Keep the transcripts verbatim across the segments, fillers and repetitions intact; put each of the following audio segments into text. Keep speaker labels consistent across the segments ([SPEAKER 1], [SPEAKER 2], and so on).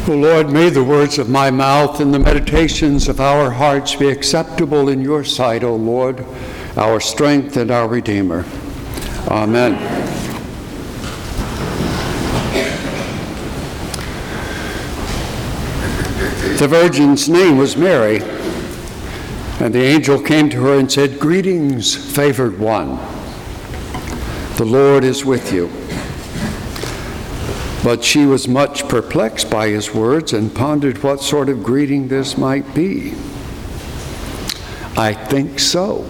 [SPEAKER 1] O Lord, may the words of my mouth and the meditations of our hearts be acceptable in your sight, O Lord, our strength and our Redeemer. Amen. The Virgin's name was Mary, and the angel came to her and said, "Greetings, favored one. The Lord is with you." But she was much perplexed by his words and pondered what sort of greeting this might be. I think so.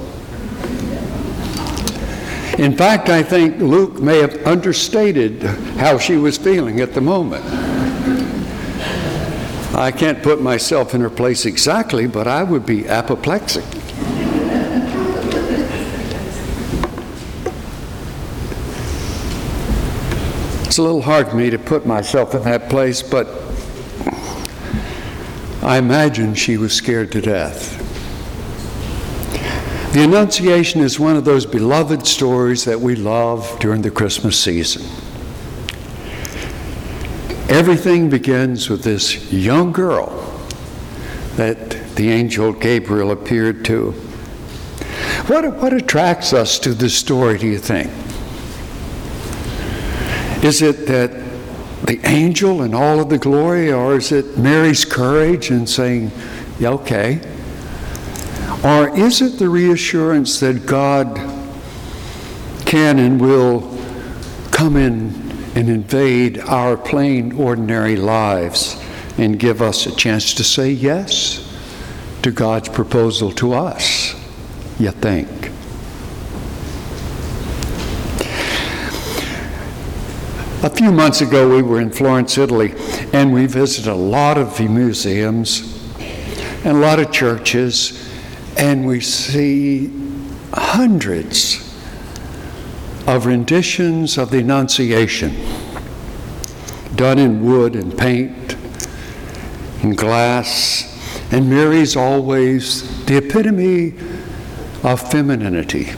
[SPEAKER 1] In fact, I think Luke may have understated how she was feeling at the moment. I can't put myself in her place exactly, but I would be apoplectic. It's a little hard for me to put myself in that place, but I imagine she was scared to death. The Annunciation is one of those beloved stories that we love during the Christmas season. Everything begins with this young girl that the angel Gabriel appeared to. What, what attracts us to this story, do you think? Is it that the angel and all of the glory, or is it Mary's courage in saying, yeah, okay? Or is it the reassurance that God can and will come in and invade our plain, ordinary lives and give us a chance to say yes to God's proposal to us, you think? A few months ago, we were in Florence, Italy, and we visited a lot of the museums and a lot of churches, and we see hundreds of renditions of the Annunciation done in wood and paint and glass, and Mary's always the epitome of femininity,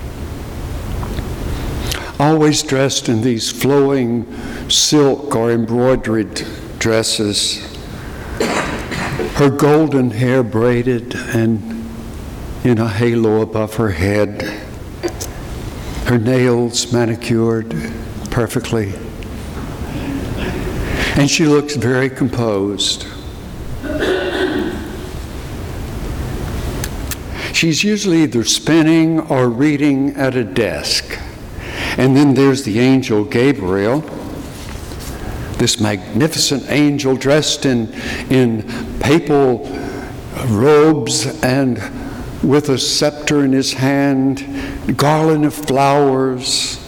[SPEAKER 1] always dressed in these flowing silk or embroidered dresses, her golden hair braided and in a halo above her head, her nails manicured perfectly, and she looks very composed. She's usually either spinning or reading at a desk. And then there's the angel Gabriel, this magnificent angel dressed in, in papal robes and with a scepter in his hand, a garland of flowers,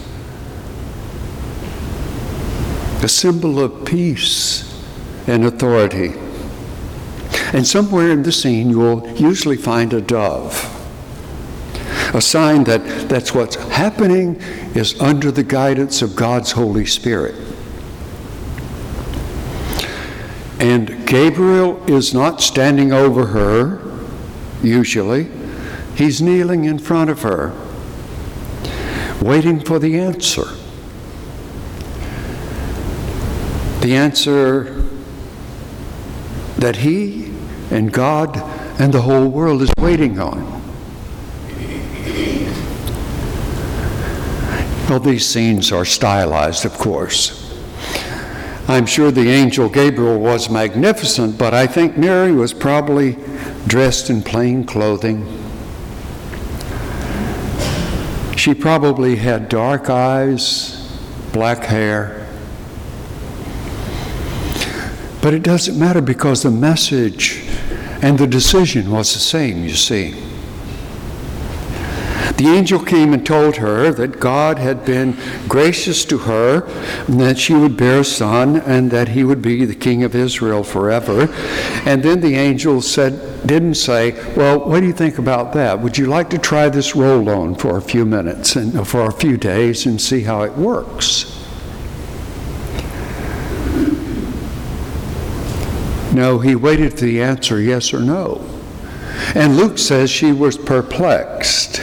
[SPEAKER 1] a symbol of peace and authority. And somewhere in the scene you'll usually find a dove, a sign that that's what's happening is under the guidance of God's Holy Spirit. And Gabriel is not standing over her, usually. He's kneeling in front of her, waiting for the answer. The answer that he and God and the whole world is waiting on. Well, these scenes are stylized, of course. I'm sure the angel Gabriel was magnificent, but I think Mary was probably dressed in plain clothing. She probably had dark eyes, black hair. But it doesn't matter because the message and the decision was the same, you see. The angel came and told her that God had been gracious to her, and that she would bear a son, and that he would be the king of Israel forever. And then the angel said, didn't say, well, what do you think about that? Would you like to try this roll on for a few minutes and for a few days and see how it works? No, he waited for the answer, yes or no. And Luke says she was perplexed.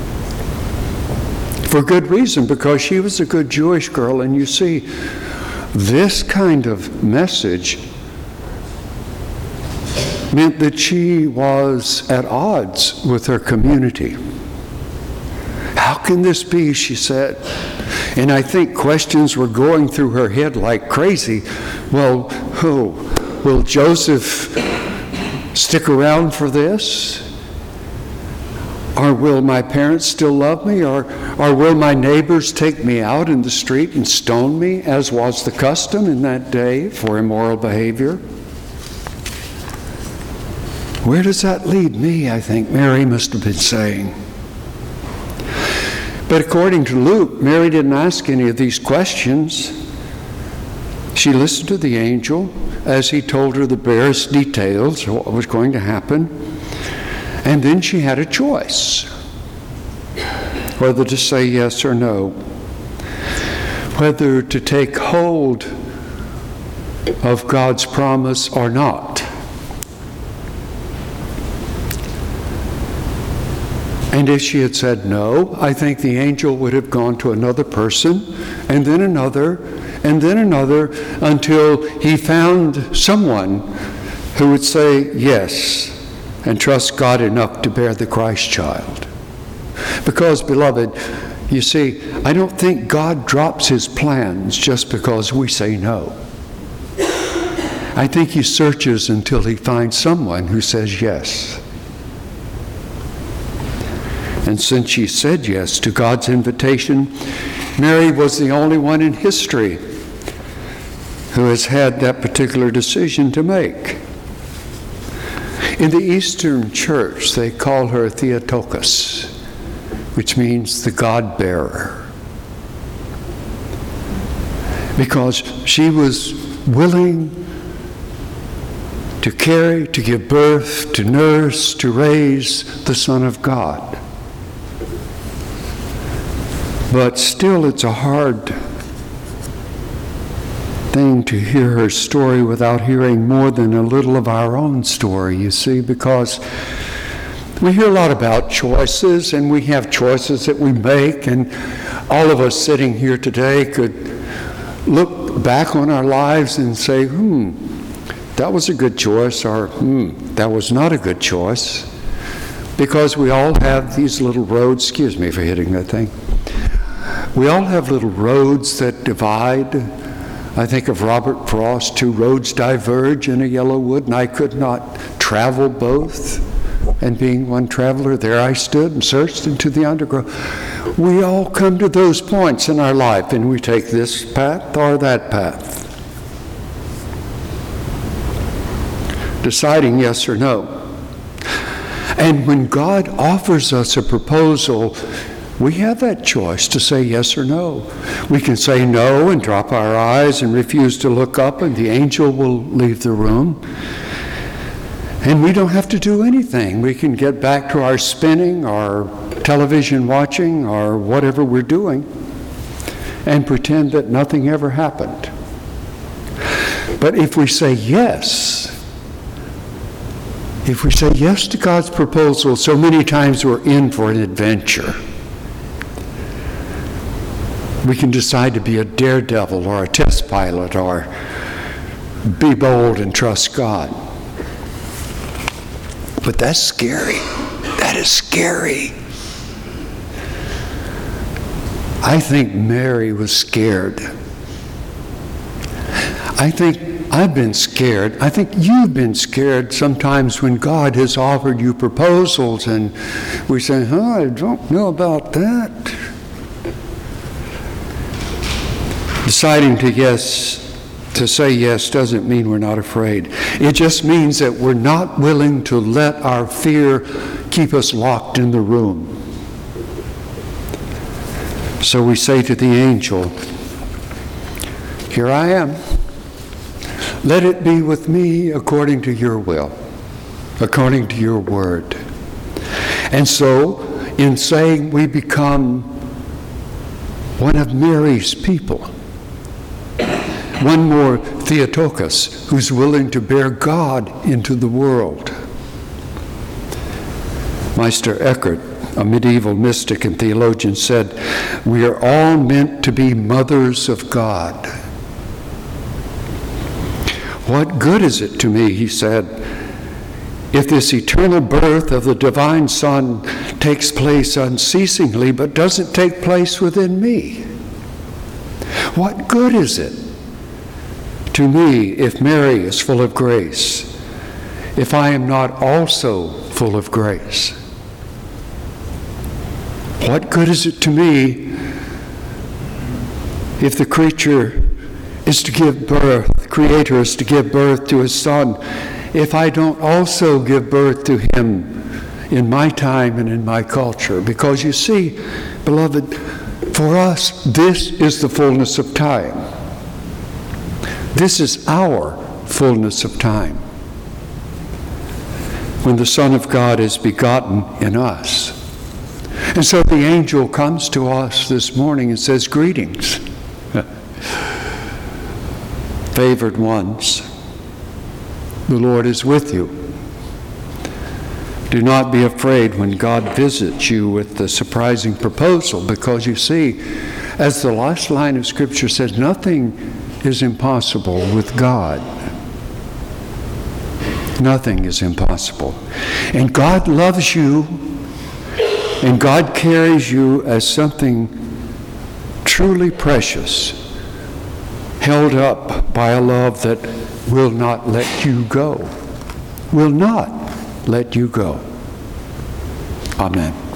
[SPEAKER 1] For good reason, because she was a good Jewish girl, and you see, This kind of message meant that she was at odds with her community. How can this be, she said. And I think questions were going through her head like crazy. Well, who? Will Joseph stick around for this? Or will my parents still love me? Or, or will my neighbors take me out in the street and stone me, as was the custom in that day for immoral behavior? Where does that lead me? I think Mary must have been saying. But according to Luke, Mary didn't ask any of these questions. She listened to the angel as he told her the barest details of what was going to happen. And then she had a choice, whether to say yes or no, whether to take hold of God's promise or not. And if she had said no, I think the angel would have gone to another person, and then another, and then another, until he found someone who would say yes and trust God enough to bear the Christ child. Because, beloved, you see, I don't think God drops his plans just because we say no. I think he searches until he finds someone who says yes. And since she said yes to God's invitation, Mary was the only one in history who has had that particular decision to make. In the Eastern Church, they call her Theotokos, which means the God-bearer, because she was willing to carry, to give birth, to nurse, to raise the Son of God. But still, it's a hard thing to hear her story without hearing more than a little of our own story, you see, because we hear a lot about choices, and we have choices that we make, and all of us sitting here today could look back on our lives and say, hmm, that was a good choice, or hmm, that was not a good choice, because we all have these little roads. Excuse me for hitting that thing. We all have little roads that divide. I think of Robert Frost, two roads diverge in a yellow wood, and I could not travel both. And being one traveler, there I stood and searched into the undergrowth. We all come to those points in our life, and we take this path or that path, deciding yes or no. And when God offers us a proposal, we have that choice to say yes or no. We can say no and drop our eyes and refuse to look up, and the angel will leave the room. And we don't have to do anything. We can get back to our spinning, our television watching, or whatever we're doing, and pretend that nothing ever happened. But if we say yes, if we say yes to God's proposal, so many times we're in for an adventure. We can decide to be a daredevil or a test pilot, or be bold and trust God. But that's scary. That is scary. I think Mary was scared. I think I've been scared. I think you've been scared sometimes when God has offered you proposals and we say, huh, I don't know about that. Deciding to yes, to say yes doesn't mean we're not afraid. It just means that we're not willing to let our fear keep us locked in the room. So we say to the angel, here I am. Let it be with me according to your will, according to your word. And so, in saying we become one of Mary's people, one more Theotokos who's willing to bear God into the world. Meister Eckhart, a medieval mystic and theologian, said, we are all meant to be mothers of God. What good is it to me, he said, if this eternal birth of the divine Son takes place unceasingly but doesn't take place within me? What good is it to me if Mary is full of grace, if I am not also full of grace? What good is it to me if the creature is to give birth, the Creator is to give birth to His Son, if I don't also give birth to Him in my time and in my culture? Because you see, beloved, for us, this is the fullness of time. This is our fullness of time, when the Son of God is begotten in us. And so the angel comes to us this morning and says, greetings, favored ones. The Lord is with you. Do not be afraid when God visits you with the surprising proposal, because you see, as the last line of Scripture says, nothing is impossible with God. Nothing is impossible. And God loves you, and God carries you as something truly precious, held up by a love that will not let you go. Will not let you go. Amen.